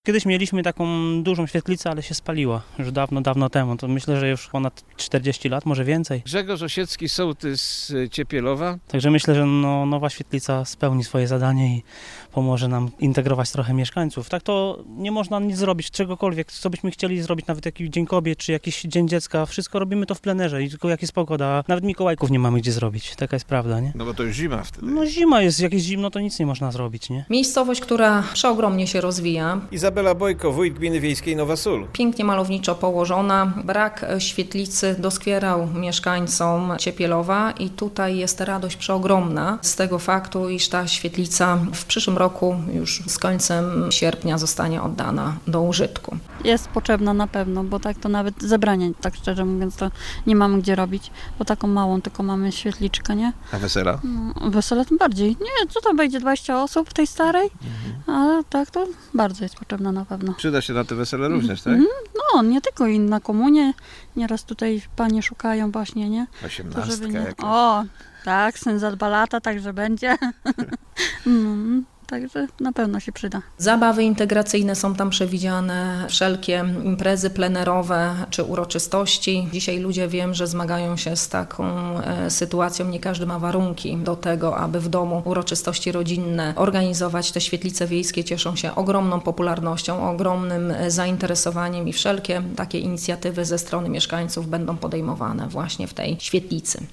Kiedyś mieliśmy taką dużą świetlicę, ale się spaliła już dawno, dawno temu. To myślę, że już ponad 40 lat, może więcej. Grzegorz Osiecki, sołtys z Ciepielowa. Także myślę, że nowa świetlica spełni swoje zadanie i pomoże nam integrować trochę mieszkańców. Tak to nie można nic zrobić, czegokolwiek, co byśmy chcieli zrobić, nawet jakiś Dzień Kobiet, czy jakiś Dzień Dziecka. Wszystko robimy to w plenerze i tylko jak jest pogoda. Nawet Mikołajków nie mamy gdzie zrobić. Taka jest prawda, nie? No bo to już zima wtedy. No zima jest, jak jest zimno, to nic nie można zrobić, nie? Miejscowość, która przeogromnie się rozwija. Izabela Bojko, wójt gminy wiejskiej Nowa Sól. Pięknie malowniczo położona. Brak świetlicy doskwierał mieszkańcom Ciepielowa i tutaj jest radość przeogromna z tego faktu, iż ta świetlica w przyszłym roku już z końcem sierpnia zostanie oddana do użytku. Jest potrzebna na pewno, bo tak to nawet zebranie, tak szczerze mówiąc, to nie mamy gdzie robić, bo taką małą tylko mamy świetliczkę, nie? A wesela? No, wesele tym bardziej. Nie, co tam wejdzie 20 osób w tej starej? Ale tak to bardzo jest potrzebna na pewno. Przyda się na te wesele również, tak? No, nie tylko i na komunie. Nieraz tutaj panie szukają właśnie, nie? 18 jakaś. O, tak, syn za 2 lata, także będzie. Także na pewno się przyda. Zabawy integracyjne są tam przewidziane, wszelkie imprezy plenerowe czy uroczystości. Dzisiaj ludzie wiem, że zmagają się z taką sytuacją, nie każdy ma warunki do tego, aby w domu uroczystości rodzinne organizować. Te świetlice wiejskie cieszą się ogromną popularnością, ogromnym zainteresowaniem i wszelkie takie inicjatywy ze strony mieszkańców będą podejmowane właśnie w tej świetlicy.